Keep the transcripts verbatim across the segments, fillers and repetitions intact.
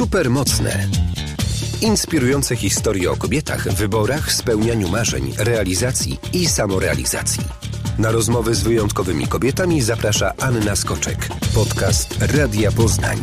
Supermocne. Inspirujące historie o kobietach, wyborach, spełnianiu marzeń, realizacji i samorealizacji. Na rozmowy z wyjątkowymi kobietami zaprasza Anna Skoczek. Podcast Radia Poznań.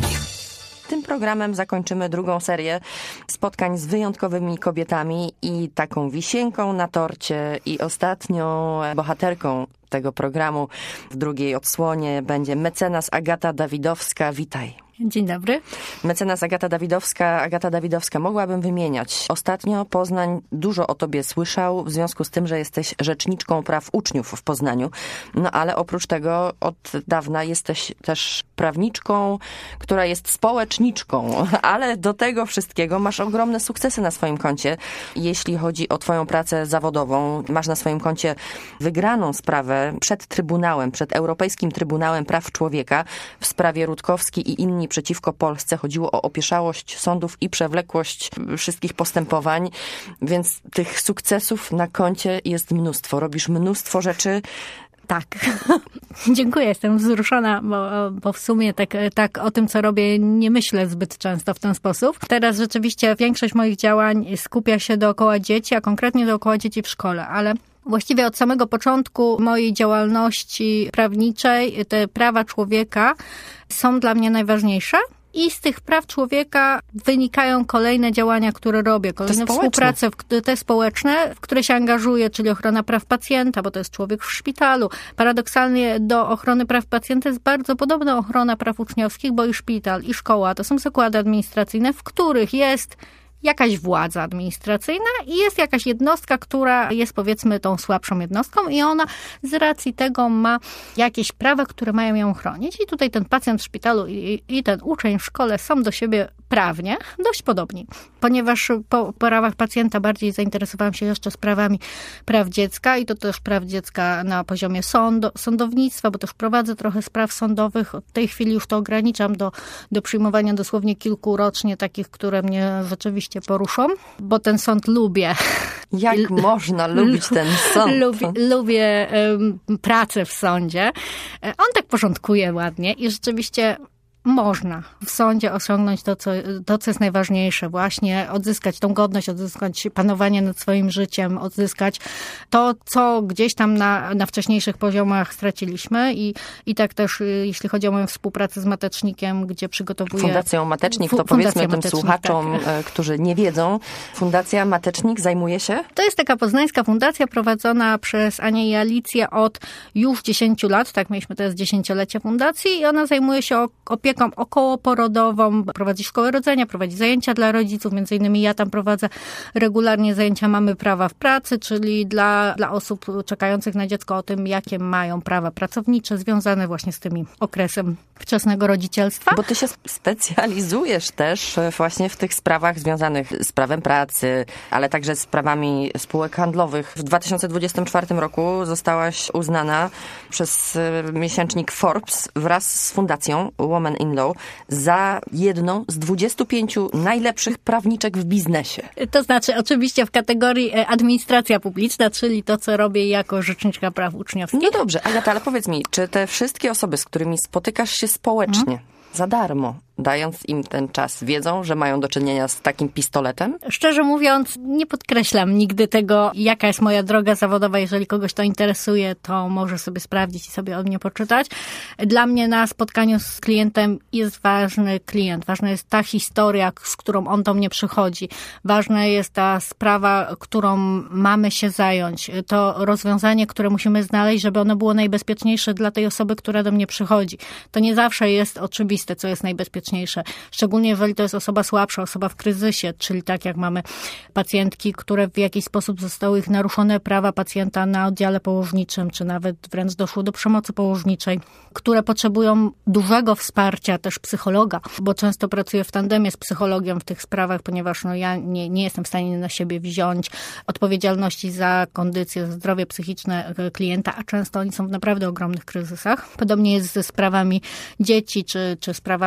Tym programem zakończymy drugą serię spotkań z wyjątkowymi kobietami i taką wisienką na torcie i ostatnią bohaterką tego programu w drugiej odsłonie będzie mecenas Agata Dawidowska. Witaj. Dzień dobry. Mecenas Agata Dawidowska. Agata Dawidowska, mogłabym wymieniać. Ostatnio Poznań dużo o tobie słyszał w związku z tym, że jesteś rzeczniczką praw uczniów w Poznaniu. No ale oprócz tego od dawna jesteś też prawniczką, która jest społeczniczką, ale do tego wszystkiego masz ogromne sukcesy na swoim koncie. Jeśli chodzi o twoją pracę zawodową, masz na swoim koncie wygraną sprawę przed Trybunałem, przed Europejskim Trybunałem Praw Człowieka w sprawie Rutkowski i inni przeciwko Polsce. Chodziło o opieszałość sądów i przewlekłość wszystkich postępowań, więc tych sukcesów na koncie jest mnóstwo. Robisz mnóstwo rzeczy. Tak. Dziękuję, jestem wzruszona, bo, bo w sumie tak, tak o tym, co robię, nie myślę zbyt często w ten sposób. Teraz rzeczywiście większość moich działań skupia się dookoła dzieci, a konkretnie dookoła dzieci w szkole, ale właściwie od samego początku mojej działalności prawniczej te prawa człowieka są dla mnie najważniejsze. I z tych praw człowieka wynikają kolejne działania, które robię, kolejne te współprace, te społeczne, w które się angażuję, czyli ochrona praw pacjenta, bo to jest człowiek w szpitalu. Paradoksalnie do ochrony praw pacjenta jest bardzo podobna ochrona praw uczniowskich, bo i szpital, i szkoła to są zakłady administracyjne, w których jest jakaś władza administracyjna i jest jakaś jednostka, która jest powiedzmy tą słabszą jednostką i ona z racji tego ma jakieś prawa, które mają ją chronić. I tutaj ten pacjent w szpitalu i, i ten uczeń w szkole są do siebie prawnie dość podobni. Ponieważ po prawach pacjenta bardziej zainteresowałam się jeszcze sprawami praw dziecka i to też praw dziecka na poziomie sądo, sądownictwa, bo też prowadzę trochę spraw sądowych. W tej chwili już to ograniczam do, do przyjmowania dosłownie kilku rocznie, takich, które mnie rzeczywiście poruszą, bo ten sąd lubię. Jak L- można lubić ten sąd? Lubię, lubię um, pracę w sądzie. On tak porządkuje ładnie i rzeczywiście można w sądzie osiągnąć to co, to, co jest najważniejsze. Właśnie odzyskać tą godność, odzyskać panowanie nad swoim życiem, odzyskać to, co gdzieś tam na, na wcześniejszych poziomach straciliśmy. I, I tak też, jeśli chodzi o moją współpracę z Matecznikiem, gdzie przygotowuję... Fundacją Matecznik, to powiedzmy tym Matecznik, słuchaczom, tak, którzy nie wiedzą. Fundacja Matecznik zajmuje się? To jest taka poznańska fundacja prowadzona przez Anię i Alicję od już dziesięciu lat. Tak, mieliśmy teraz dziesięciolecie fundacji i ona zajmuje się opieką okołoporodową, prowadzi szkołę rodzenia, prowadzi zajęcia dla rodziców, między innymi ja tam prowadzę regularnie zajęcia Mamy Prawa w Pracy, czyli dla, dla osób czekających na dziecko o tym, jakie mają prawa pracownicze związane właśnie z tym okresem wczesnego rodzicielstwa. Bo ty się specjalizujesz też właśnie w tych sprawach związanych z prawem pracy, ale także z prawami spółek handlowych. W dwa tysiące dwudziestym czwartym roku zostałaś uznana przez miesięcznik Forbes wraz z fundacją Women in Law za jedną z dwudziestu pięciu najlepszych prawniczek w biznesie. To znaczy oczywiście w kategorii administracja publiczna, czyli to, co robię jako rzeczniczka praw uczniowskich. No dobrze, Agata, ale powiedz mi, czy te wszystkie osoby, z którymi spotykasz się społecznie, hmm? za darmo, dając im ten czas, wiedzą, że mają do czynienia z takim pistoletem? Szczerze mówiąc, nie podkreślam nigdy tego, jaka jest moja droga zawodowa. Jeżeli kogoś to interesuje, to może sobie sprawdzić i sobie o mnie poczytać. Dla mnie na spotkaniu z klientem jest ważny klient. Ważna jest ta historia, z którą on do mnie przychodzi. Ważna jest ta sprawa, którą mamy się zająć. To rozwiązanie, które musimy znaleźć, żeby ono było najbezpieczniejsze dla tej osoby, która do mnie przychodzi. To nie zawsze jest oczywiste, co jest najbezpieczniejsze. Szczególnie jeżeli to jest osoba słabsza, osoba w kryzysie, czyli tak jak mamy pacjentki, które w jakiś sposób zostały ich naruszone prawa pacjenta na oddziale położniczym, czy nawet wręcz doszło do przemocy położniczej, które potrzebują dużego wsparcia też psychologa, bo często pracuję w tandemie z psychologiem w tych sprawach, ponieważ no, ja nie, nie jestem w stanie na siebie wziąć odpowiedzialności za kondycję, za zdrowie psychiczne klienta, a często oni są w naprawdę ogromnych kryzysach. Podobnie jest ze sprawami dzieci, czy, czy sprawami takimi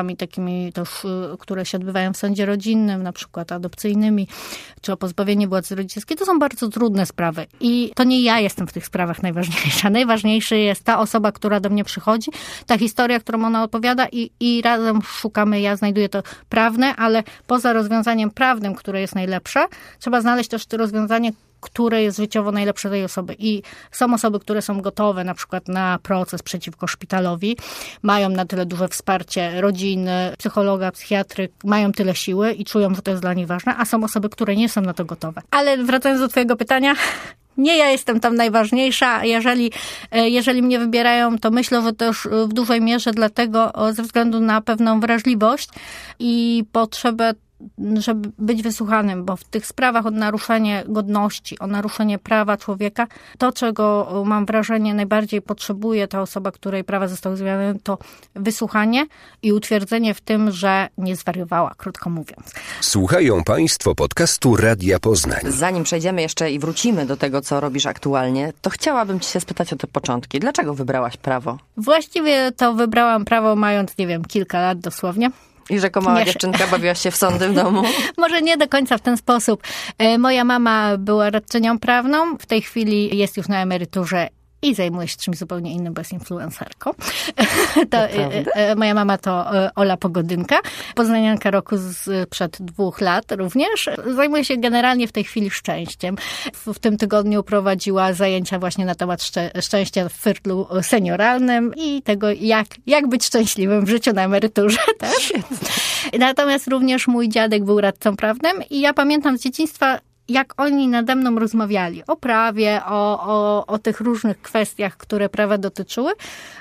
sprawami też, które się odbywają w sądzie rodzinnym, na przykład adopcyjnymi, czy o pozbawienie władzy rodzicielskiej. To są bardzo trudne sprawy i to nie ja jestem w tych sprawach najważniejsza. Najważniejsza jest ta osoba, która do mnie przychodzi, ta historia, którą ona opowiada i, i razem szukamy, ja znajduję to prawne, ale poza rozwiązaniem prawnym, które jest najlepsze, trzeba znaleźć też to rozwiązanie, które jest życiowo najlepsze tej osoby. I są osoby, które są gotowe na przykład na proces przeciwko szpitalowi, mają na tyle duże wsparcie rodziny, psychologa, psychiatry, mają tyle siły i czują, że to jest dla nich ważne, a są osoby, które nie są na to gotowe. Ale wracając do twojego pytania, nie ja jestem tam najważniejsza. Jeżeli, jeżeli mnie wybierają, to myślę, że też w dużej mierze dlatego ze względu na pewną wrażliwość i potrzebę, żeby być wysłuchanym, bo w tych sprawach o naruszenie godności, o naruszenie prawa człowieka, to, czego mam wrażenie najbardziej potrzebuje ta osoba, której prawa zostały zmienione, to wysłuchanie i utwierdzenie w tym, że nie zwariowała, krótko mówiąc. Słuchają Państwo podcastu Radia Poznań. Zanim przejdziemy jeszcze i wrócimy do tego, co robisz aktualnie, to chciałabym ci się spytać o te początki. Dlaczego wybrałaś prawo? Właściwie to wybrałam prawo mając, nie wiem, kilka lat dosłownie. I że jako mała Nie. dziewczynka bawiłaś się w sądy w domu? Może nie do końca w ten sposób. Moja mama była radczynią prawną, w tej chwili jest już na emeryturze i zajmuje się czymś zupełnie innym, bo jest influencerką. To, moja mama to Ola Pogodynka, poznanianka roku z, przed dwóch lat również. Zajmuje się generalnie w tej chwili szczęściem. W, w tym tygodniu prowadziła zajęcia właśnie na temat szczę, szczęścia w firtlu senioralnym i tego, jak, jak być szczęśliwym w życiu na emeryturze też. Natomiast również mój dziadek był radcą prawnym i ja pamiętam z dzieciństwa, jak oni nade mną rozmawiali o prawie, o, o, o tych różnych kwestiach, które prawa dotyczyły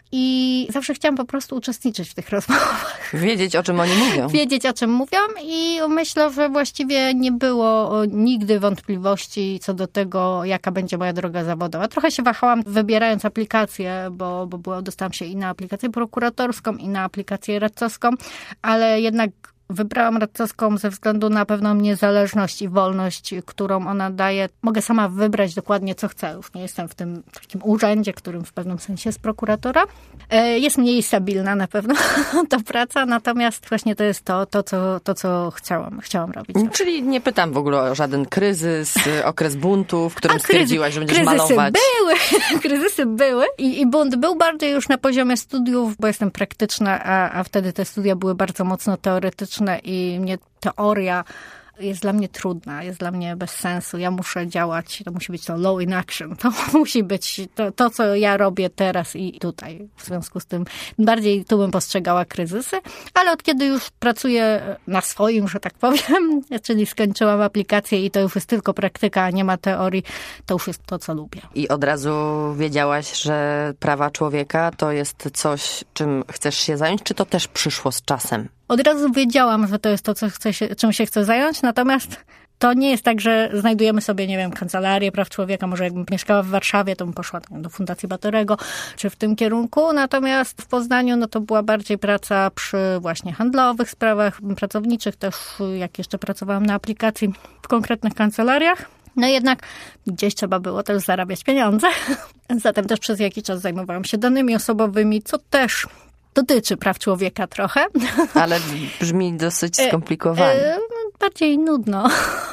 i zawsze chciałam po prostu uczestniczyć w tych rozmowach. Wiedzieć, o czym oni mówią. Wiedzieć, o czym mówią i myślę, że właściwie nie było nigdy wątpliwości co do tego, jaka będzie moja droga zawodowa. Trochę się wahałam, wybierając aplikację, bo, bo była, dostałam się i na aplikację prokuratorską, i na aplikację radcowską, ale jednak wybrałam radcowską ze względu na pewną niezależność i wolność, którą ona daje. Mogę sama wybrać dokładnie, co chcę. Już nie jestem w tym takim urzędzie, którym w pewnym sensie jest prokuratora. Jest mniej stabilna na pewno ta praca, natomiast właśnie to jest to, to, co, to, co chciałam, chciałam robić. Czyli nie pytam w ogóle o żaden kryzys, okres buntu, w którym A, stwierdziłaś, że będziesz kryzysy malować. były, kryzysy były i, i bunt był bardziej już na poziomie studiów, bo jestem praktyczna, a, a wtedy te studia były bardzo mocno teoretyczne i mnie teoria jest dla mnie trudna, jest dla mnie bez sensu. Ja muszę działać, to musi być to law in action. To musi być to, to, co ja robię teraz i tutaj. W związku z tym bardziej tu bym postrzegała kryzysy, ale od kiedy już pracuję na swoim, że tak powiem, czyli skończyłam aplikację i to już jest tylko praktyka, a nie ma teorii, to już jest to, co lubię. I od razu wiedziałaś, że prawa człowieka to jest coś, czym chcesz się zająć, czy to też przyszło z czasem? Od razu wiedziałam, że to jest to, co chcę się, czym się chcę zająć, natomiast to nie jest tak, że znajdujemy sobie, nie wiem, kancelarię praw człowieka, może jakbym mieszkała w Warszawie, to bym poszła do Fundacji Batorego, czy w tym kierunku, natomiast w Poznaniu, no to była bardziej praca przy właśnie handlowych sprawach pracowniczych, też jak jeszcze pracowałam na aplikacji w konkretnych kancelariach. No jednak gdzieś trzeba było też zarabiać pieniądze, zatem też przez jakiś czas zajmowałam się danymi osobowymi, co też dotyczy praw człowieka trochę. Ale brzmi dosyć skomplikowanie. Bardziej nudno,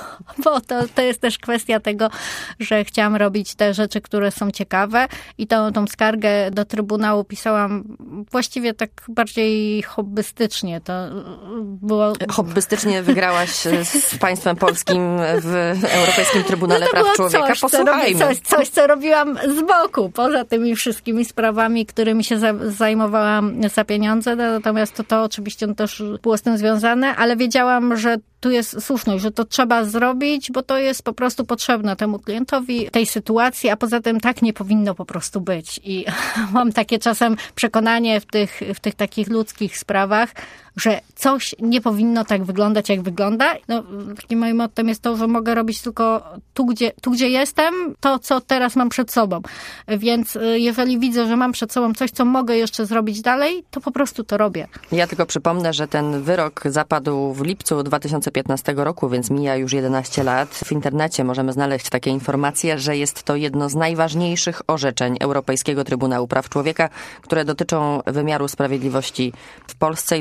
bo to, to jest też kwestia tego, że chciałam robić te rzeczy, które są ciekawe i tą, tą skargę do Trybunału pisałam właściwie tak bardziej hobbystycznie. To było... Hobbystycznie wygrałaś z państwem polskim w Europejskim Trybunale no Praw Człowieka. Coś, Posłuchajmy. Co robi, coś, coś, co robiłam z boku, poza tymi wszystkimi sprawami, którymi się za, zajmowałam za pieniądze. Natomiast to, to oczywiście też było z tym związane, ale wiedziałam, że tu jest słuszność, że to trzeba zrobić, bo to jest po prostu potrzebne temu klientowi, tej sytuacji, a poza tym tak nie powinno po prostu być. I mam takie czasem przekonanie w tych, w tych takich ludzkich sprawach, że coś nie powinno tak wyglądać, jak wygląda. No, takim moim mottem jest to, że mogę robić tylko tu gdzie, tu, gdzie jestem, to, co teraz mam przed sobą. Więc jeżeli widzę, że mam przed sobą coś, co mogę jeszcze zrobić dalej, to po prostu to robię. Ja tylko przypomnę, że ten wyrok zapadł w lipcu dwa tysiące piętnastego roku, więc mija już jedenaście lat. W internecie możemy znaleźć takie informacje, że jest to jedno z najważniejszych orzeczeń Europejskiego Trybunału Praw Człowieka, które dotyczą wymiaru sprawiedliwości w Polsce i dotyczyło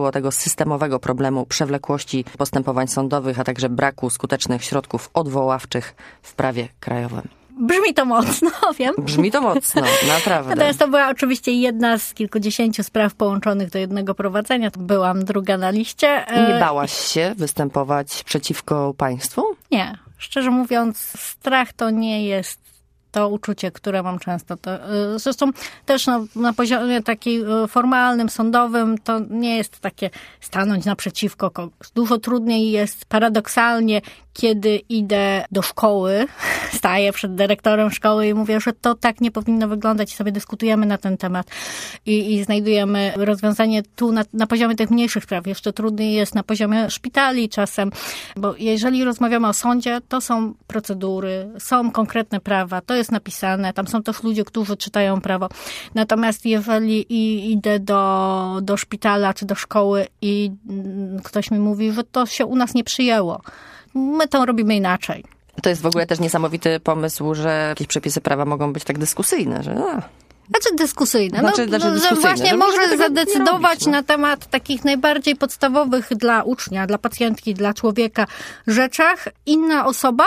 było tego systemowego problemu przewlekłości postępowań sądowych, a także braku skutecznych środków odwoławczych w prawie krajowym. Brzmi to mocno, wiem. Brzmi to mocno, naprawdę. Natomiast to była oczywiście jedna z kilkudziesięciu spraw połączonych do jednego prowadzenia. Byłam druga na liście. Nie bałaś się występować przeciwko państwu? Nie. Szczerze mówiąc, strach to nie jest to uczucie, które mam często. To, zresztą też no, na poziomie takim formalnym, sądowym, to nie jest takie stanąć naprzeciwko kogoś. Dużo trudniej jest paradoksalnie, kiedy idę do szkoły, staję przed dyrektorem szkoły i mówię, że to tak nie powinno wyglądać i sobie dyskutujemy na ten temat i, i znajdujemy rozwiązanie tu na, na poziomie tych mniejszych spraw. Jeszcze trudniej jest na poziomie szpitali czasem, bo jeżeli rozmawiamy o sądzie, to są procedury, są konkretne prawa, to jest napisane, tam są też ludzie, którzy czytają prawo. Natomiast jeżeli i, idę do, do szpitala czy do szkoły i ktoś mi mówi, że to się u nas nie przyjęło, my to robimy inaczej. To jest w ogóle też niesamowity pomysł, że jakieś przepisy prawa mogą być tak dyskusyjne, że... A. Znaczy dyskusyjne. Znaczy, no, znaczy no, dyskusyjne, że właśnie że może zadecydować robić, no. na temat takich najbardziej podstawowych dla ucznia, dla pacjentki, dla człowieka rzeczach inna osoba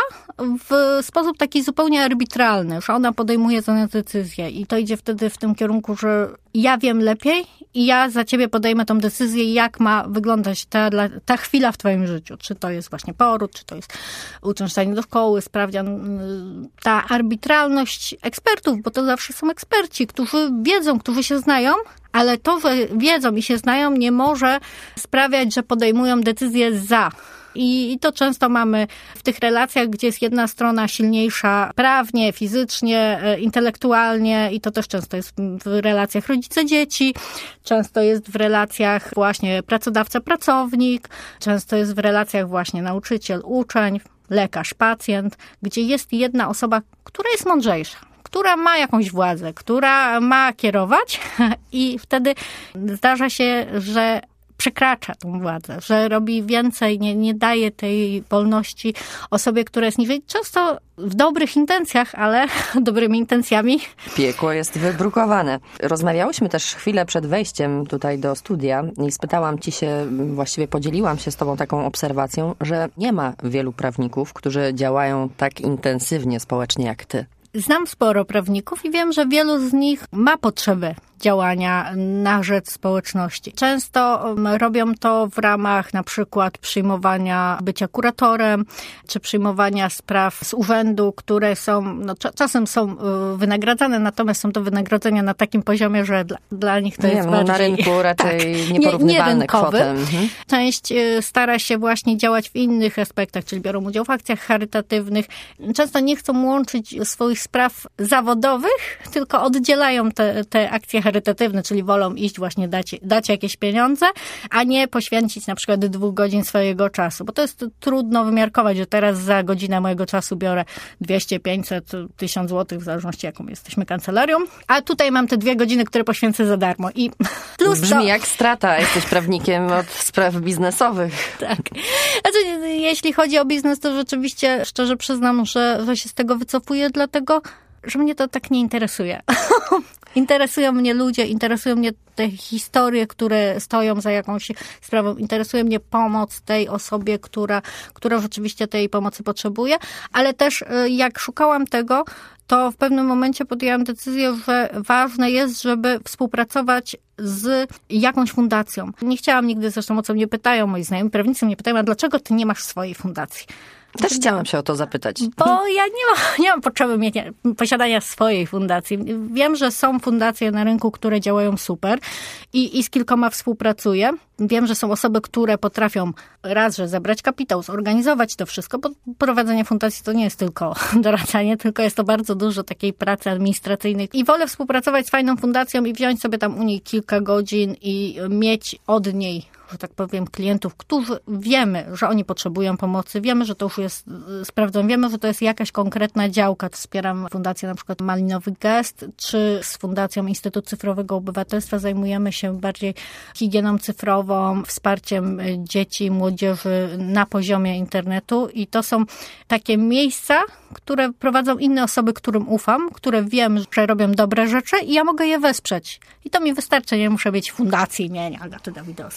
w sposób taki zupełnie arbitralny, że ona podejmuje za nas decyzję i to idzie wtedy w tym kierunku, że ja wiem lepiej i ja za ciebie podejmę tą decyzję, jak ma wyglądać ta, ta chwila w twoim życiu. Czy to jest właśnie poród, czy to jest uczęszczanie do szkoły, sprawdzian. Ta arbitralność ekspertów, bo to zawsze są eksperci, którzy wiedzą, którzy się znają, ale to, że wiedzą i się znają, nie może sprawiać, że podejmują decyzję za. I to często mamy w tych relacjach, gdzie jest jedna strona silniejsza prawnie, fizycznie, intelektualnie i to też często jest w relacjach rodzice-dzieci, często jest w relacjach właśnie pracodawca-pracownik, często jest w relacjach właśnie nauczyciel-uczeń, lekarz-pacjent, gdzie jest jedna osoba, która jest mądrzejsza, która ma jakąś władzę, która ma kierować i wtedy zdarza się, że przekracza tą władzę, że robi więcej, nie, nie daje tej wolności osobie, która jest niżej. Często w dobrych intencjach, ale dobrymi intencjami. Piekło jest wybrukowane. Rozmawiałyśmy też chwilę przed wejściem tutaj do studia i spytałam ci się, właściwie podzieliłam się z tobą taką obserwacją, że nie ma wielu prawników, którzy działają tak intensywnie społecznie jak ty. Znam sporo prawników i wiem, że wielu z nich ma potrzebę działania na rzecz społeczności. Często robią to w ramach na przykład przyjmowania bycia kuratorem, czy przyjmowania spraw z urzędu, które są, no, czasem są wynagradzane, natomiast są to wynagrodzenia na takim poziomie, że dla, dla nich to nie jest wiem, bardziej... Na rynku raczej tak, nieporównywalne kwoty. Mhm. Część stara się właśnie działać w innych aspektach, czyli biorą udział w akcjach charytatywnych. Często nie chcą łączyć swoich spraw zawodowych, tylko oddzielają te, te akcje charytatywne, czyli wolą iść właśnie dać, dać jakieś pieniądze, a nie poświęcić na przykład dwóch godzin swojego czasu, bo to jest trudno wymiarkować, że teraz za godzinę mojego czasu biorę dwieście, pięćset, tysiąc złotych, w zależności jaką jesteśmy kancelarią, a tutaj mam te dwie godziny, które poświęcę za darmo. I plus Brzmi to... jak strata, jesteś prawnikiem od spraw biznesowych. Tak. Znaczy, jeśli chodzi o biznes, to rzeczywiście szczerze przyznam, że, że się z tego wycofuję, dlatego że mnie to tak nie interesuje. Interesują mnie ludzie, interesują mnie te historie, które stoją za jakąś sprawą. Interesuje mnie pomoc tej osobie, która, która rzeczywiście tej pomocy potrzebuje, ale też jak szukałam tego, to w pewnym momencie podjęłam decyzję, że ważne jest, żeby współpracować z jakąś fundacją. Nie chciałam nigdy, zresztą o co mnie pytają, moi znajomi prawnicy mnie pytają, a dlaczego ty nie masz swojej fundacji? Też chciałam się o to zapytać. Bo ja nie mam, nie mam potrzeby mieć, posiadania swojej fundacji. Wiem, że są fundacje na rynku, które działają super i, i z kilkoma współpracuję. Wiem, że są osoby, które potrafią raz, że zebrać kapitał, zorganizować to wszystko, bo prowadzenie fundacji to nie jest tylko doradzanie, tylko jest to bardzo dużo takiej pracy administracyjnej. I wolę współpracować z fajną fundacją i wziąć sobie tam u niej kilka godzin i mieć od niej, że tak powiem, klientów, którzy wiemy, że oni potrzebują pomocy, wiemy, że to już jest sprawdzone, wiemy, że to jest jakaś konkretna działka. Wspieram fundację na przykład Malinowy Gest, czy z Fundacją Instytut Cyfrowego Obywatelstwa zajmujemy się bardziej higieną cyfrową, wsparciem dzieci i młodzieży na poziomie internetu i to są takie miejsca, które prowadzą inne osoby, którym ufam, które wiem, że robią dobre rzeczy i ja mogę je wesprzeć. I to mi wystarczy, nie muszę mieć fundacji imienia Agaty Dawidowskiej.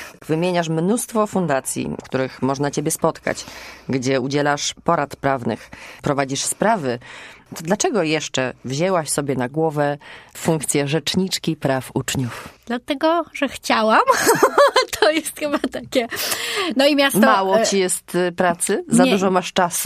Wymieniasz mnóstwo fundacji, w których można ciebie spotkać, gdzie udzielasz porad prawnych, prowadzisz sprawy. To dlaczego jeszcze wzięłaś sobie na głowę funkcję rzeczniczki praw uczniów? Dlatego, że chciałam. To jest chyba takie... No i miasto... Mało ci jest pracy? Za nie, dużo masz czasu?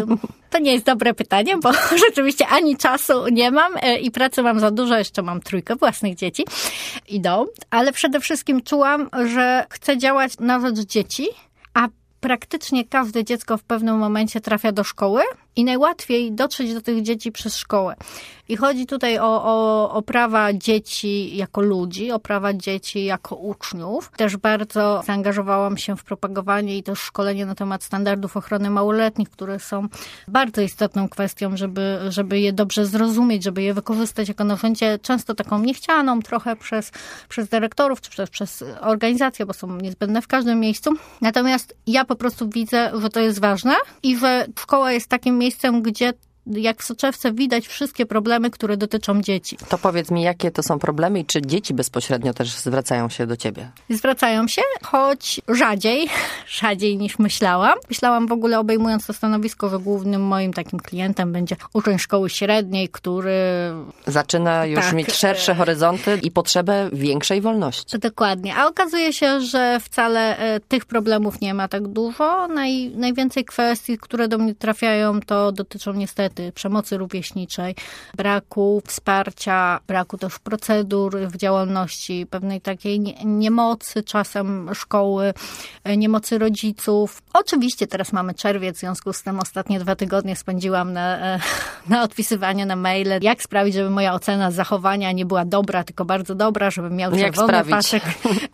To nie jest dobre pytanie, bo rzeczywiście ani czasu nie mam i pracy mam za dużo. Jeszcze mam trójkę własnych dzieci i dom. Ale przede wszystkim czułam, że chcę działać na rzecz dzieci, a praktycznie każde dziecko w pewnym momencie trafia do szkoły i najłatwiej dotrzeć do tych dzieci przez szkołę. I chodzi tutaj o, o, o prawa dzieci jako ludzi, o prawa dzieci jako uczniów. Też bardzo zaangażowałam się w propagowanie i też szkolenie na temat standardów ochrony małoletnich, które są bardzo istotną kwestią, żeby, żeby je dobrze zrozumieć, żeby je wykorzystać jako narzędzie, często taką niechcianą trochę przez, przez dyrektorów, czy przez, przez organizacje, bo są niezbędne w każdym miejscu. Natomiast ja po prostu widzę, że to jest ważne i że szkoła jest takim miejscem, gdzie jak w soczewce widać wszystkie problemy, które dotyczą dzieci. To powiedz mi, jakie to są problemy i czy dzieci bezpośrednio też zwracają się do ciebie? Zwracają się, choć rzadziej, rzadziej niż myślałam. Myślałam w ogóle, obejmując to stanowisko, że głównym moim takim klientem będzie uczeń szkoły średniej, który... Zaczyna już tak, mieć szersze horyzonty i potrzebę większej wolności. Dokładnie. A okazuje się, że wcale tych problemów nie ma tak dużo. Naj, najwięcej kwestii, które do mnie trafiają, to dotyczą niestety przemocy rówieśniczej, braku wsparcia, braku też procedur w działalności, pewnej takiej niemocy czasem szkoły, niemocy rodziców. Oczywiście teraz mamy czerwiec, w związku z tym ostatnie dwa tygodnie spędziłam na, na odpisywanie na maile, jak sprawić, żeby moja ocena zachowania nie była dobra, tylko bardzo dobra, żebym miał czerwony pasek,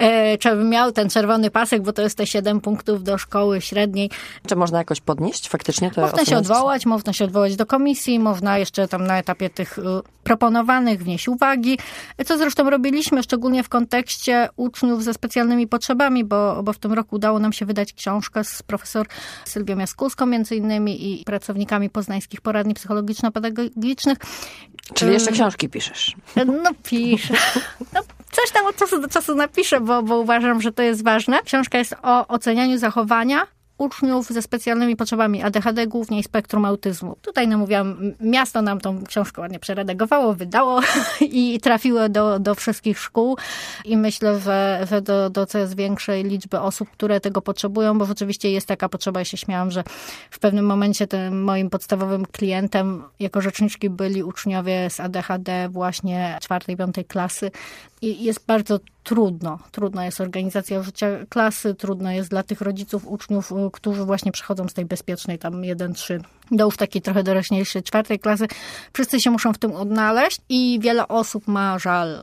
żebym miał ten czerwony pasek, bo to jest te siedem punktów do szkoły średniej. Czy można jakoś podnieść faktycznie te Można się odwołać, można się odwołać do komisji, można jeszcze tam na etapie tych proponowanych wnieść uwagi, co zresztą robiliśmy, szczególnie w kontekście uczniów ze specjalnymi potrzebami, bo, bo w tym roku udało nam się wydać książkę z profesor Sylwią Jaskulską między innymi i pracownikami poznańskich poradni psychologiczno-pedagogicznych. Czyli jeszcze książki piszesz? No piszę. No, coś tam od czasu do czasu napiszę, bo, bo uważam, że to jest ważne. Książka jest o ocenianiu zachowania uczniów ze specjalnymi potrzebami A D H D, głównie i spektrum autyzmu. Tutaj namówiłam, miasto nam tą książkę ładnie przeredagowało, wydało i trafiło do, do wszystkich szkół i myślę, że, że do, do coraz większej liczby osób, które tego potrzebują, bo rzeczywiście jest taka potrzeba. Ja się śmiałam, że w pewnym momencie tym moim podstawowym klientem jako rzeczniczki byli uczniowie z A D H D właśnie czwartej, piątej klasy i jest bardzo trudno. Trudna jest organizacja życia klasy, trudno jest dla tych rodziców, uczniów, którzy właśnie przechodzą z tej bezpiecznej tam jeden trzy do już takiej trochę doroślejszej czwartej klasy. Wszyscy się muszą w tym odnaleźć i wiele osób ma żal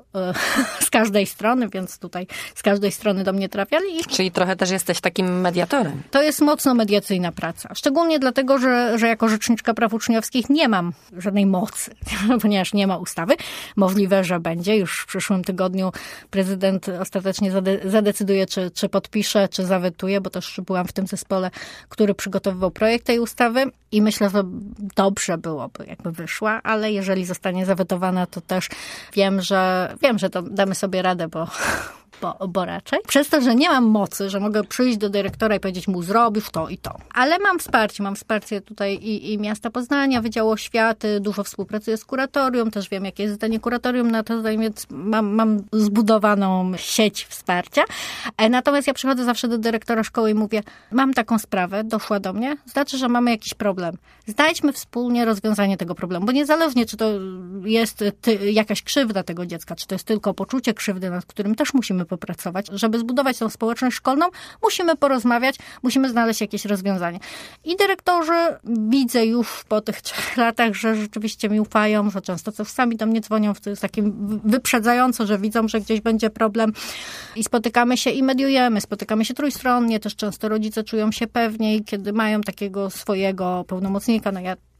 z każdej strony, więc tutaj z każdej strony do mnie trafiali. Czyli trochę też jesteś takim mediatorem. To jest mocno mediacyjna praca. Szczególnie dlatego, że, że jako rzeczniczka praw uczniowskich nie mam żadnej mocy, ponieważ nie ma ustawy. Możliwe, że będzie. Już w przyszłym tygodniu prezydent ostatecznie zade- zadecyduje, czy, czy podpisze, czy zawetuje, bo też byłam w tym zespole, który przygotowywał projekt tej ustawy i myślę, że dobrze byłoby, jakby wyszła, ale jeżeli zostanie zawetowana, to też wiem, że wiem, że to damy sobie radę, bo Bo, bo raczej. Przez to, że nie mam mocy, że mogę przyjść do dyrektora i powiedzieć mu, zrobisz to i to. Ale mam wsparcie. Mam wsparcie tutaj i, i miasta Poznania, Wydziału Oświaty, dużo współpracuję z kuratorium, też wiem, jakie jest zadanie kuratorium na to, więc mam, mam zbudowaną sieć wsparcia. Natomiast ja przychodzę zawsze do dyrektora szkoły i mówię, mam taką sprawę, doszła do mnie, znaczy, że mamy jakiś problem. Znajdźmy wspólnie rozwiązanie tego problemu, bo niezależnie, czy to jest ty, jakaś krzywda tego dziecka, czy to jest tylko poczucie krzywdy, nad którym też musimy popracować. Żeby zbudować tą społeczność szkolną, musimy porozmawiać, musimy znaleźć jakieś rozwiązanie. I dyrektorzy widzę już po tych trzech latach, że rzeczywiście mi ufają, że często też sami do mnie dzwonią, to jest takim wyprzedzająco, że widzą, że gdzieś będzie problem i spotykamy się i mediujemy, spotykamy się trójstronnie, też często rodzice czują się pewniej, kiedy mają takiego swojego pełnomocnika. No ja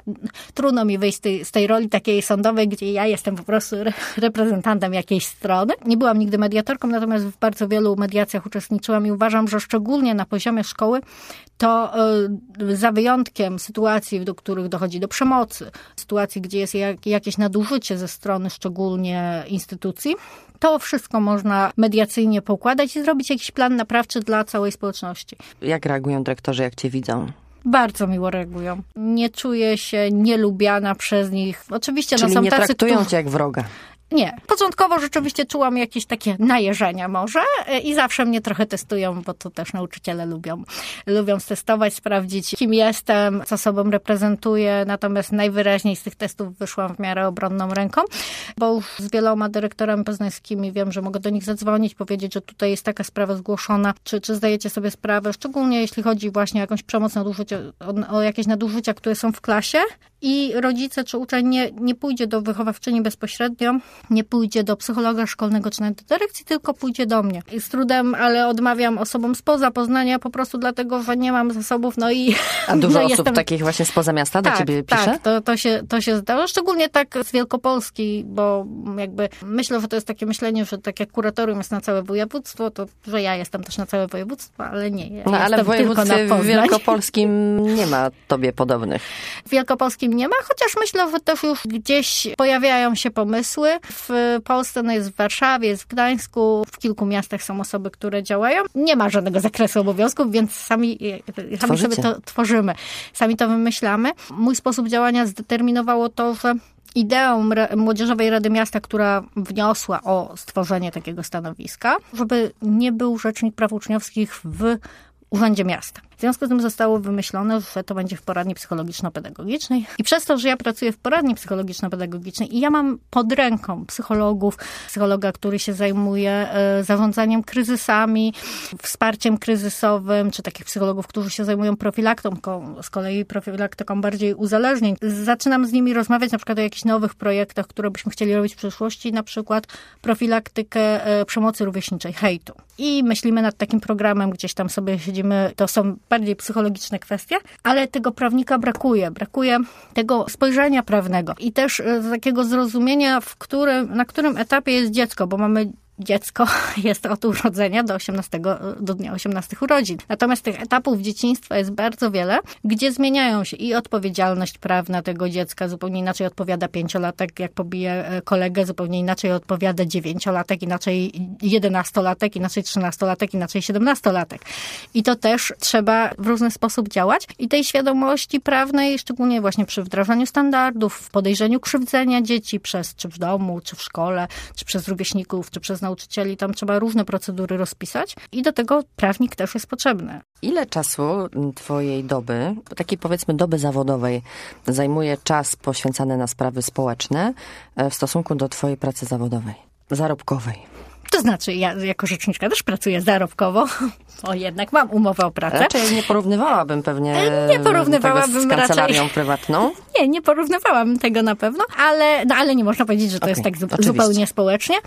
trudno mi wyjść z tej, z tej roli takiej sądowej, gdzie ja jestem po prostu re- reprezentantem jakiejś strony. Nie byłam nigdy mediatorką, natomiast w bardzo wielu mediacjach uczestniczyłam i uważam, że szczególnie na poziomie szkoły to y, za wyjątkiem sytuacji, do których dochodzi do przemocy, sytuacji, gdzie jest jak, jakieś nadużycie ze strony szczególnie instytucji, to wszystko można mediacyjnie poukładać i zrobić jakiś plan naprawczy dla całej społeczności. Jak reagują dyrektorzy, jak cię widzą? Bardzo miło reagują. Nie czuję się nielubiana przez nich. Oczywiście Czyli no, są nie tacy, traktują którzy... cię jak wroga. Nie. Początkowo rzeczywiście czułam jakieś takie najeżenia może i zawsze mnie trochę testują, bo to też nauczyciele lubią. Lubią stestować, sprawdzić, kim jestem, co sobą reprezentuję. Natomiast najwyraźniej z tych testów wyszłam w miarę obronną ręką, bo już z wieloma dyrektorami poznańskimi wiem, że mogę do nich zadzwonić, powiedzieć, że tutaj jest taka sprawa zgłoszona, czy, czy zdajecie sobie sprawę, szczególnie jeśli chodzi właśnie o jakąś przemoc, nadużycie, o, o jakieś nadużycia, które są w klasie i rodzice czy uczeń nie, nie pójdzie do wychowawczyni bezpośrednio, nie pójdzie do psychologa szkolnego czy nawet do dyrekcji, tylko pójdzie do mnie. I z trudem, ale odmawiam osobom spoza Poznania po prostu dlatego, że nie mam zasobów, no i... A dużo no osób jestem... takich właśnie spoza miasta do tak, ciebie pisze? Tak, to, to się, to się zdarza. Szczególnie tak z Wielkopolski, bo jakby myślę, że to jest takie myślenie, że tak jak kuratorium jest na całe województwo, to że ja jestem też na całe województwo, ale nie. Ja no ale w województwie wielkopolskim nie ma tobie podobnych. W wielkopolskim nie ma, chociaż myślę, że też już gdzieś pojawiają się pomysły. W Polsce no jest w Warszawie, jest w Gdańsku, w kilku miastach są osoby, które działają. Nie ma żadnego zakresu obowiązków, więc sami, sami sobie to tworzymy. Sami to wymyślamy. Mój sposób działania zdeterminowało to, że ideą Młodzieżowej Rady Miasta, która wniosła o stworzenie takiego stanowiska, żeby nie był rzecznik praw uczniowskich w Urzędzie Miasta. W związku z tym zostało wymyślone, że to będzie w poradni psychologiczno-pedagogicznej. I przez to, że ja pracuję w poradni psychologiczno-pedagogicznej i ja mam pod ręką psychologów, psychologa, który się zajmuje e, zarządzaniem kryzysami, wsparciem kryzysowym, czy takich psychologów, którzy się zajmują profilaktyką, z kolei profilaktyką bardziej uzależnień. Zaczynam z nimi rozmawiać na przykład o jakichś nowych projektach, które byśmy chcieli robić w przyszłości, na przykład profilaktykę e, przemocy rówieśniczej, hejtu. I myślimy nad takim programem, gdzieś tam sobie siedzimy, to są bardziej psychologiczne kwestie, ale tego prawnika brakuje. Brakuje tego spojrzenia prawnego i też takiego zrozumienia, w którym, na którym etapie jest dziecko, bo mamy dziecko jest od urodzenia do osiemnastego, do dnia osiemnastych urodzin. Natomiast tych etapów dzieciństwa jest bardzo wiele, gdzie zmieniają się i odpowiedzialność prawna tego dziecka, zupełnie inaczej odpowiada pięciolatek, jak pobije kolegę, zupełnie inaczej odpowiada dziewięciolatek, inaczej jedenastolatek, inaczej trzynastolatek, inaczej siedemnastolatek. I to też trzeba w różny sposób działać. I tej świadomości prawnej, szczególnie właśnie przy wdrażaniu standardów, w podejrzeniu krzywdzenia dzieci przez, czy w domu, czy w szkole, czy przez rówieśników, czy przez nauczycieli, tam trzeba różne procedury rozpisać i do tego prawnik też jest potrzebny. Ile czasu twojej doby, takiej powiedzmy doby zawodowej, zajmuje czas poświęcany na sprawy społeczne w stosunku do twojej pracy zawodowej, zarobkowej? To znaczy, ja jako rzeczniczka też pracuję zarobkowo, bo jednak mam umowę o pracę. Raczej nie porównywałabym pewnie nie porównywałabym tego z kancelarią raczej. prywatną. Nie, nie porównywałabym tego na pewno, ale, no, ale nie można powiedzieć, że to okay, jest tak zu- oczywiście. zupełnie społecznie.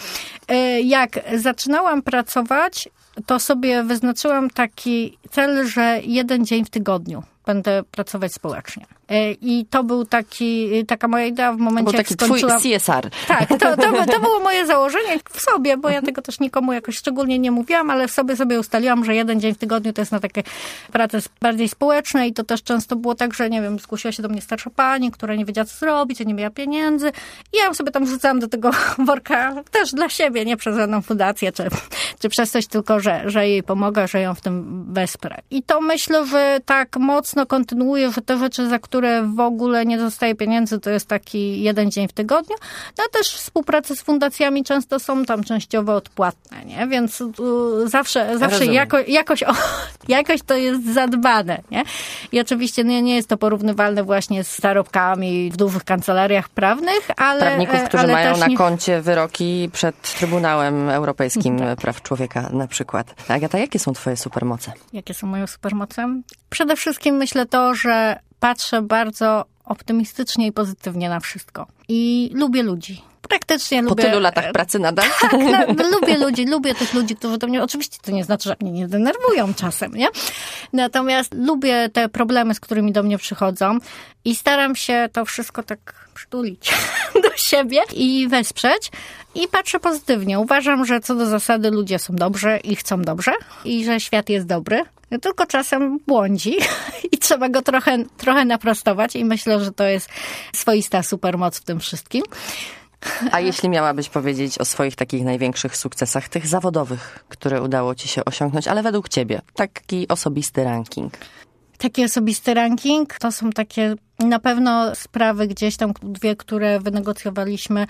Jak zaczynałam pracować, to sobie wyznaczyłam taki cel, że jeden dzień w tygodniu będę pracować społecznie. I to był taki, taka moja idea w momencie, był taki jak skończyłam... twój C S R. Tak, to, to, to było moje założenie w sobie, bo ja tego też nikomu jakoś szczególnie nie mówiłam, ale w sobie sobie ustaliłam, że jeden dzień w tygodniu to jest na takie prace bardziej społeczne i to też często było tak, że nie wiem, zgłosiła się do mnie starsza pani, która nie wiedziała co zrobić, a nie miała pieniędzy i ja ją sobie tam wrzucałam do tego worka też dla siebie, nie przez żadną fundację, czy, czy przez coś tylko, że, że jej pomogę, że ją w tym wesprę. I to myślę, że tak mocno kontynuuję, że te rzeczy, za które w ogóle nie dostaję pieniędzy, to jest taki jeden dzień w tygodniu. No też współprace z fundacjami często są tam częściowo odpłatne, nie? Więc uh, zawsze, zawsze jako, jakoś, o, jakoś to jest zadbane, nie? I oczywiście nie, nie jest to porównywalne właśnie z zarobkami w dużych kancelariach prawnych, ale... Prawników, którzy ale mają też na nie... koncie wyroki przed Trybunałem Europejskim tak. Praw Człowieka na przykład. Agata, jakie są twoje supermoce? Jakie są moje supermoce? Przede wszystkim myślę to, że patrzę bardzo optymistycznie i pozytywnie na wszystko. I lubię ludzi. Praktycznie po lubię... tylu latach pracy nadal? Tak, no, lubię ludzi, lubię tych ludzi, którzy do mnie... Oczywiście to nie znaczy, że mnie nie denerwują czasem, nie? Natomiast lubię te problemy, z którymi do mnie przychodzą i staram się to wszystko tak przytulić do siebie i wesprzeć. I patrzę pozytywnie. Uważam, że co do zasady ludzie są dobrzy i chcą dobrze i że świat jest dobry. Tylko czasem błądzi i trzeba go trochę, trochę naprostować i myślę, że to jest swoista supermoc w tym wszystkim. A jeśli miałabyś powiedzieć o swoich takich największych sukcesach, tych zawodowych, które udało ci się osiągnąć, ale według ciebie, taki osobisty ranking? Taki osobisty ranking to są takie na pewno sprawy gdzieś tam, dwie, które wynegocjowaliśmy,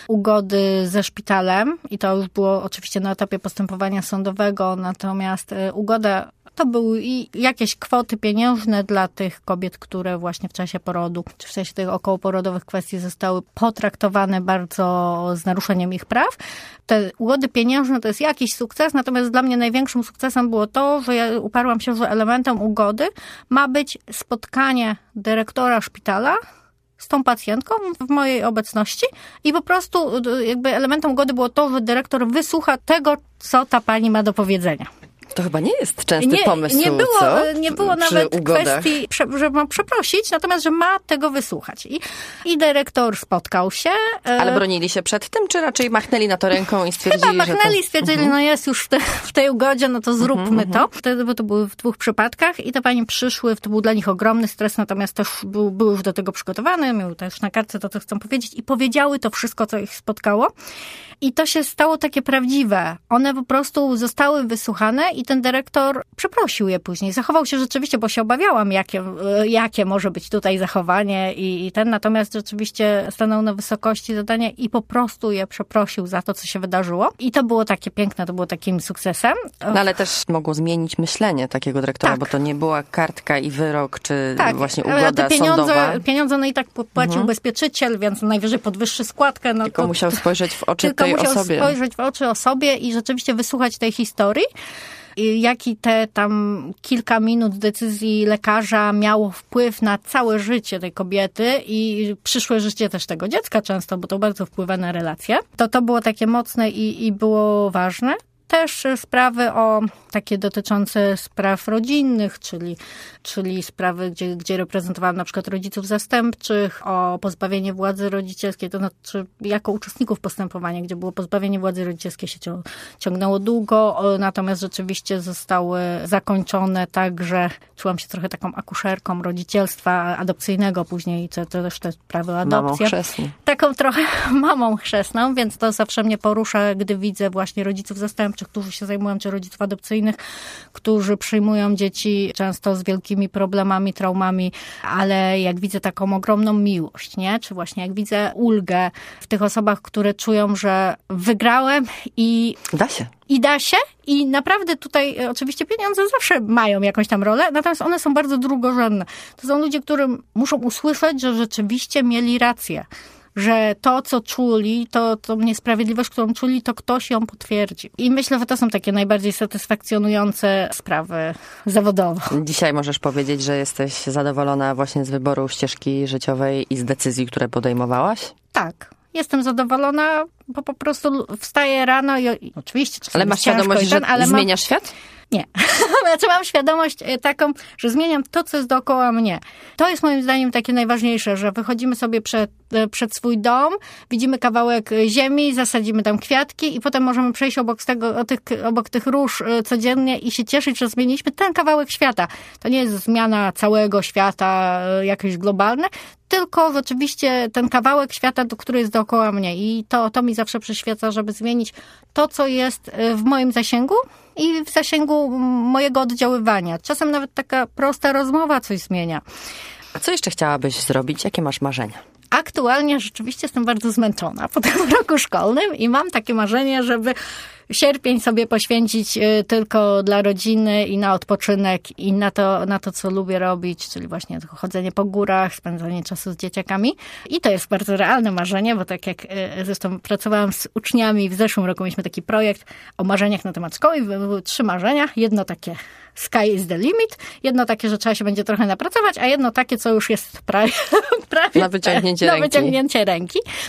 ugody ze szpitalem i to już było oczywiście na etapie postępowania sądowego, natomiast ugoda to były i jakieś kwoty pieniężne dla tych kobiet, które właśnie w czasie porodu, czy w sensie tych okołoporodowych kwestii zostały potraktowane bardzo z naruszeniem ich praw. Te ugody pieniężne to jest jakiś sukces, natomiast dla mnie największym sukcesem było to, że ja uparłam się, że elementem ugody ma być spotkanie dyrektora szpitala z tą pacjentką w mojej obecności i po prostu jakby elementem ugody było to, że dyrektor wysłucha tego, co ta pani ma do powiedzenia. To chyba nie jest częsty nie, pomysł, nie było, co? Nie było Przy nawet ugodach. kwestii, że ma przeprosić, natomiast, że ma tego wysłuchać. I, i dyrektor spotkał się. Ale bronili się przed tym, czy raczej machnęli na to ręką i stwierdzili, Chyba machnęli że i to... stwierdzili, uh-huh. no jest już w, te, w tej ugodzie, no to zróbmy uh-huh, to. Wtedy, bo to były w dwóch przypadkach i te pani przyszły, to był dla nich ogromny stres, natomiast też był, były już do tego przygotowane, miały też na kartce to, co chcą powiedzieć i powiedziały to wszystko, co ich spotkało. I to się stało takie prawdziwe. One po prostu zostały wysłuchane i ten dyrektor przeprosił je później. Zachował się rzeczywiście, bo się obawiałam, jakie, jakie może być tutaj zachowanie i, i ten. Natomiast rzeczywiście stanął na wysokości zadania i po prostu je przeprosił za to, co się wydarzyło. I to było takie piękne, to było takim sukcesem. No ale też mogło zmienić myślenie takiego dyrektora, tak. Bo to nie była kartka i wyrok, czy tak, właśnie ugoda te pieniądze, sądowa. Pieniądze no i tak płacił mhm. ubezpieczyciel, więc najwyżej podwyższy składkę. No tylko to, musiał spojrzeć w oczy tylko tej musiał osobie. spojrzeć w oczy osobie i rzeczywiście wysłuchać tej historii. Jaki te tam kilka minut decyzji lekarza miało wpływ na całe życie tej kobiety i przyszłe życie też tego dziecka często, bo to bardzo wpływa na relacje. To to było takie mocne i, i było ważne. Też sprawy o takie dotyczące spraw rodzinnych, czyli, czyli sprawy, gdzie, gdzie reprezentowałam na przykład rodziców zastępczych, o pozbawienie władzy rodzicielskiej, to znaczy jako uczestników postępowania, gdzie było pozbawienie władzy rodzicielskiej się ciągnęło długo, natomiast rzeczywiście zostały zakończone tak, że czułam się trochę taką akuszerką rodzicielstwa adopcyjnego później, to, to też te sprawy o adopcję. Mamą chrzestną. Taką trochę mamą chrzestną, więc to zawsze mnie porusza, gdy widzę właśnie rodziców zastępczych, którzy się zajmują, czy rodziców adopcyjnych, którzy przyjmują dzieci często z wielkimi problemami, traumami, ale jak widzę taką ogromną miłość, nie? Czy właśnie jak widzę ulgę w tych osobach, które czują, że wygrałem i... Da się. I da się. I naprawdę tutaj oczywiście pieniądze zawsze mają jakąś tam rolę, natomiast one są bardzo drugorzędne. To są ludzie, którym muszą usłyszeć, że rzeczywiście mieli rację. Że to, co czuli, to, to niesprawiedliwość, którą czuli, to ktoś ją potwierdził. I myślę, że to są takie najbardziej satysfakcjonujące sprawy zawodowe. Dzisiaj możesz powiedzieć, że jesteś zadowolona właśnie z wyboru ścieżki życiowej i z decyzji, które podejmowałaś? Tak. Jestem zadowolona, bo po prostu wstaję rano i, i oczywiście... Ale masz świadomość, ten, ale że mam... zmieniasz świat? Nie. Znaczy mam świadomość taką, że zmieniam to, co jest dookoła mnie. To jest moim zdaniem takie najważniejsze, że wychodzimy sobie przed, przed swój dom, widzimy kawałek ziemi, zasadzimy tam kwiatki i potem możemy przejść obok tego, tych, obok tych róż codziennie i się cieszyć, że zmieniliśmy ten kawałek świata. To nie jest zmiana całego świata, jakieś globalne, tylko rzeczywiście ten kawałek świata, który jest dookoła mnie. I to, to mi zawsze przyświeca, żeby zmienić to, co jest w moim zasięgu i w zasięgu mojego oddziaływania. Czasem nawet taka prosta rozmowa coś zmienia. A co jeszcze chciałabyś zrobić? Jakie masz marzenia? Aktualnie rzeczywiście jestem bardzo zmęczona po tym roku szkolnym i mam takie marzenie, żeby sierpień sobie poświęcić tylko dla rodziny i na odpoczynek i na to, na to, co lubię robić, czyli właśnie chodzenie po górach, spędzanie czasu z dzieciakami. I to jest bardzo realne marzenie, bo tak jak zresztą pracowałam z uczniami w zeszłym roku, mieliśmy taki projekt o marzeniach na temat szkoły i były trzy marzenia. Jedno takie sky is the limit, jedno takie, że trzeba się będzie trochę napracować, a jedno takie, co już jest prawie, prawie na wyciągnięcie na ręki. wyciągnięcie ręki.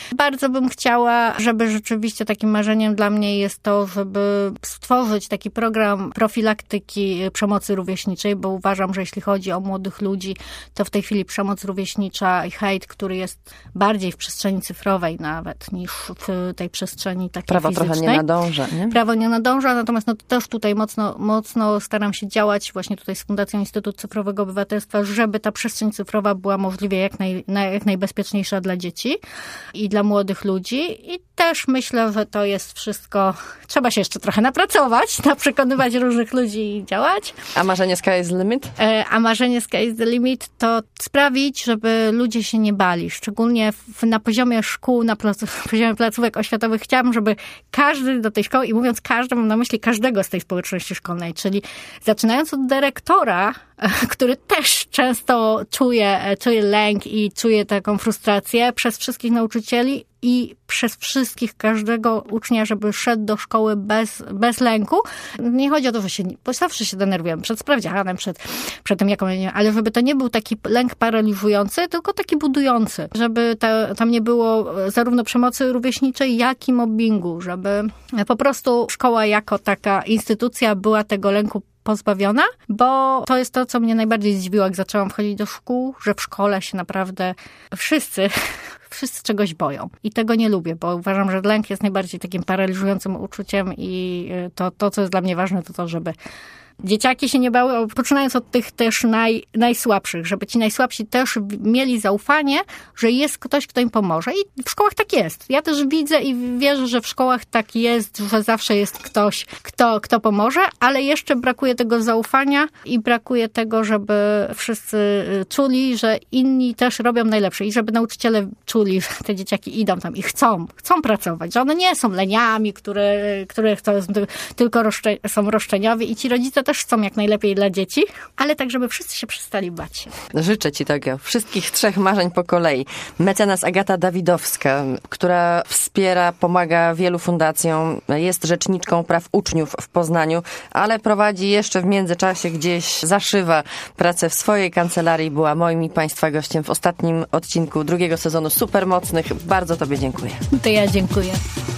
Bardzo bym chciała, żeby rzeczywiście takim marzeniem dla mnie jest to, żeby stworzyć taki program profilaktyki przemocy rówieśniczej, bo uważam, że jeśli chodzi o młodych ludzi, to w tej chwili przemoc rówieśnicza i hejt, który jest bardziej w przestrzeni cyfrowej nawet niż w tej przestrzeni takiej Prawo fizycznej. trochę nie nadąża, nie? Prawo nie nadąża, natomiast no też tutaj mocno, mocno staram się działać właśnie tutaj z Fundacją Instytut Cyfrowego Obywatelstwa, żeby ta przestrzeń cyfrowa była możliwie jak, naj, jak najbezpieczniejsza dla dzieci i dla młodych ludzi. I też myślę, że to jest wszystko, trzeba się jeszcze trochę napracować, na przekonywać różnych ludzi i działać. A marzenie sky is the limit? A marzenie sky is the limit to sprawić, żeby ludzie się nie bali. Szczególnie w, na poziomie szkół, na placu, poziomie placówek oświatowych chciałabym, żeby każdy do tej szkoły, i mówiąc każdy, mam na myśli każdego z tej społeczności szkolnej, czyli zaczynając od dyrektora, który też często czuje, czuje lęk i czuje taką frustrację, przez wszystkich nauczycieli i przez wszystkich, każdego ucznia, żeby szedł do szkoły bez, bez lęku. Nie chodzi o to, że się, bo zawsze się denerwujemy przed sprawdzianem, przed, przed tym, jaką, ale żeby to nie był taki lęk paraliżujący, tylko taki budujący. Żeby ta, tam nie było zarówno przemocy rówieśniczej, jak i mobbingu. Żeby po prostu szkoła jako taka instytucja była tego lęku pozbawiona, bo to jest to, co mnie najbardziej zdziwiło, jak zaczęłam wchodzić do szkół, że w szkole się naprawdę wszyscy, wszyscy czegoś boją. I tego nie lubię, bo uważam, że lęk jest najbardziej takim paraliżującym uczuciem i to, to co jest dla mnie ważne, to to, żeby dzieciaki się nie bały, poczynając od tych też naj, najsłabszych, żeby ci najsłabsi też mieli zaufanie, że jest ktoś, kto im pomoże. I w szkołach tak jest. Ja też widzę i wierzę, że w szkołach tak jest, że zawsze jest ktoś, kto, kto pomoże, ale jeszcze brakuje tego zaufania i brakuje tego, żeby wszyscy czuli, że inni też robią najlepsze i żeby nauczyciele czuli, że te dzieciaki idą tam i chcą, chcą pracować, że one nie są leniami, które, które chcą, tylko roszcze, są roszczeniowi i ci rodzice też chcą jak najlepiej dla dzieci, ale tak, żeby wszyscy się przestali bać się. Życzę ci tego. Wszystkich trzech marzeń po kolei. Mecenas Agata Dawidowska, która wspiera, pomaga wielu fundacjom, jest rzeczniczką praw uczniów w Poznaniu, ale prowadzi jeszcze w międzyczasie gdzieś, zaszywa pracę w swojej kancelarii. Była moim i Państwa gościem w ostatnim odcinku drugiego sezonu Supermocnych. Bardzo Tobie dziękuję. To ja dziękuję.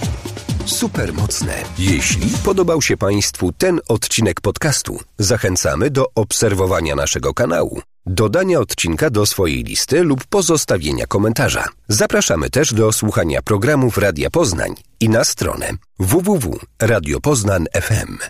Supermocne. Jeśli podobał się Państwu ten odcinek podcastu, zachęcamy do obserwowania naszego kanału, dodania odcinka do swojej listy lub pozostawienia komentarza. Zapraszamy też do słuchania programów Radia Poznań i na stronę w w w kropka radio poznań kropka f m.